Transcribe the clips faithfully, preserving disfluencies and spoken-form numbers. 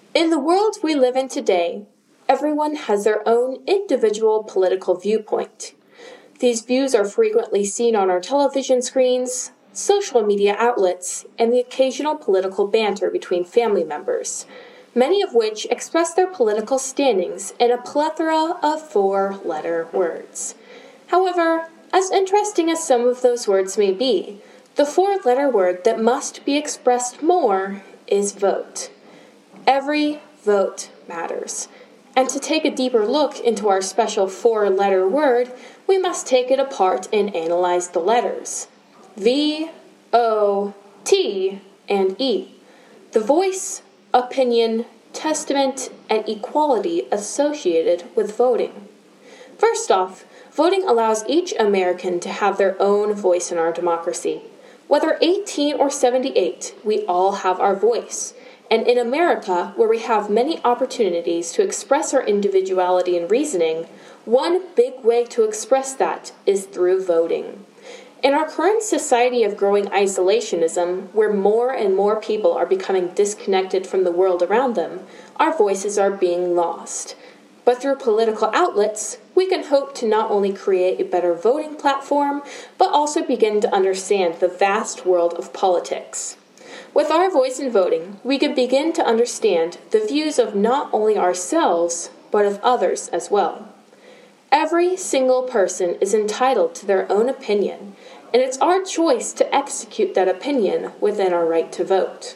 In the world we live in today, everyone has their own individual political viewpoint. These views are frequently seen on our television screens, social media outlets, and the occasional political banter between family members, many of which express their political standings in a plethora of four-letter words. However, as interesting as some of those words may be, the four-letter word that must be expressed more is vote. Every vote matters. And to take a deeper look into our special four-letter word, we must take it apart and analyze the letters. V, O, T, and E. The voice, opinion, testament, and equality associated with voting. First off, voting allows each American to have their own voice in our democracy. Whether eighteen or seventy-eight, we all have our voice. And in America, where we have many opportunities to express our individuality and reasoning, one big way to express that is through voting. In our current society of growing isolationism, where more and more people are becoming disconnected from the world around them, our voices are being lost. But through political outlets, we can hope to not only create a better voting platform, but also begin to understand the vast world of politics. With our voice in voting, we can begin to understand the views of not only ourselves, but of others as well. Every single person is entitled to their own opinion, and it's our choice to execute that opinion within our right to vote.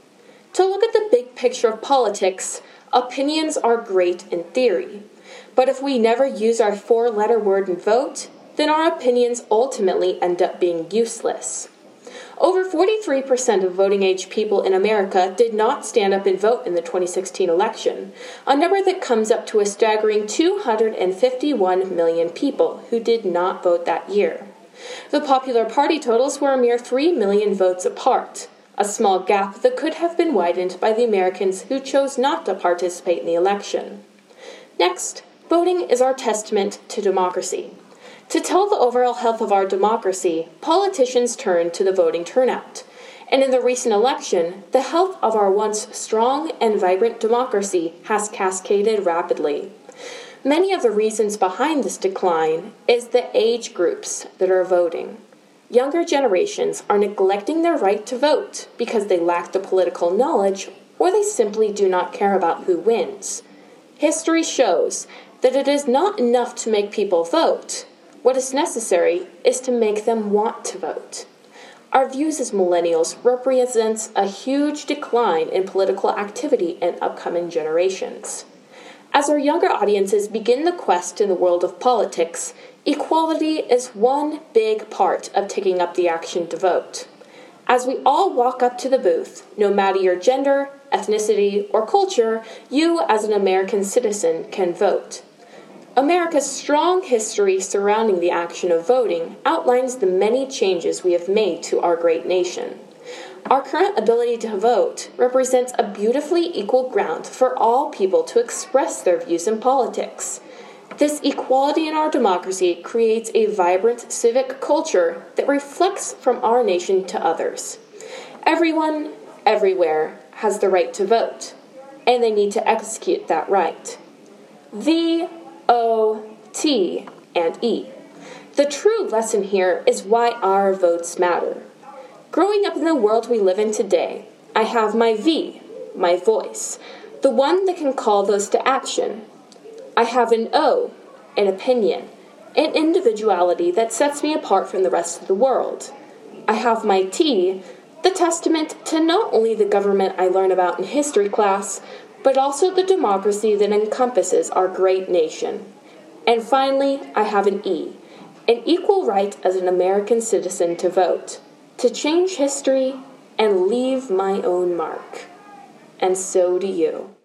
To look at the big picture of politics, opinions are great in theory, but if we never use our four-letter word and vote, then our opinions ultimately end up being useless. Over forty-three percent of voting-age people in America did not stand up and vote in the twenty sixteen election, a number that comes up to a staggering two hundred fifty-one million people who did not vote that year. The Popular Party totals were a mere three million votes apart, a small gap that could have been widened by the Americans who chose not to participate in the election. Next, voting is our testament to democracy. To tell the overall health of our democracy, politicians turn to the voting turnout. And in the recent election, the health of our once strong and vibrant democracy has cascaded rapidly. Many of the reasons behind this decline is the age groups that are voting. Younger generations are neglecting their right to vote because they lack the political knowledge or they simply do not care about who wins. History shows that it is not enough to make people vote. What is necessary is to make them want to vote. Our views as millennials represents a huge decline in political activity in upcoming generations. As our younger audiences begin the quest in the world of politics, equality is one big part of taking up the action to vote. As we all walk up to the booth, no matter your gender, ethnicity, or culture, you as an American citizen can vote. America's strong history surrounding the action of voting outlines the many changes we have made to our great nation. Our current ability to vote represents a beautifully equal ground for all people to express their views in politics. This equality in our democracy creates a vibrant civic culture that reflects from our nation to others. Everyone, everywhere, has the right to vote, and they need to execute that right. The O, T, and E. The true lesson here is why our votes matter. Growing up in the world we live in today, I have my V, my voice, the one that can call those to action. I have an O, an opinion, an individuality that sets me apart from the rest of the world. I have my T, the testament to not only the government I learn about in history class, but also the democracy that encompasses our great nation. And finally, I have an E, an equal right as an American citizen to vote, to change history, and leave my own mark. And so do you.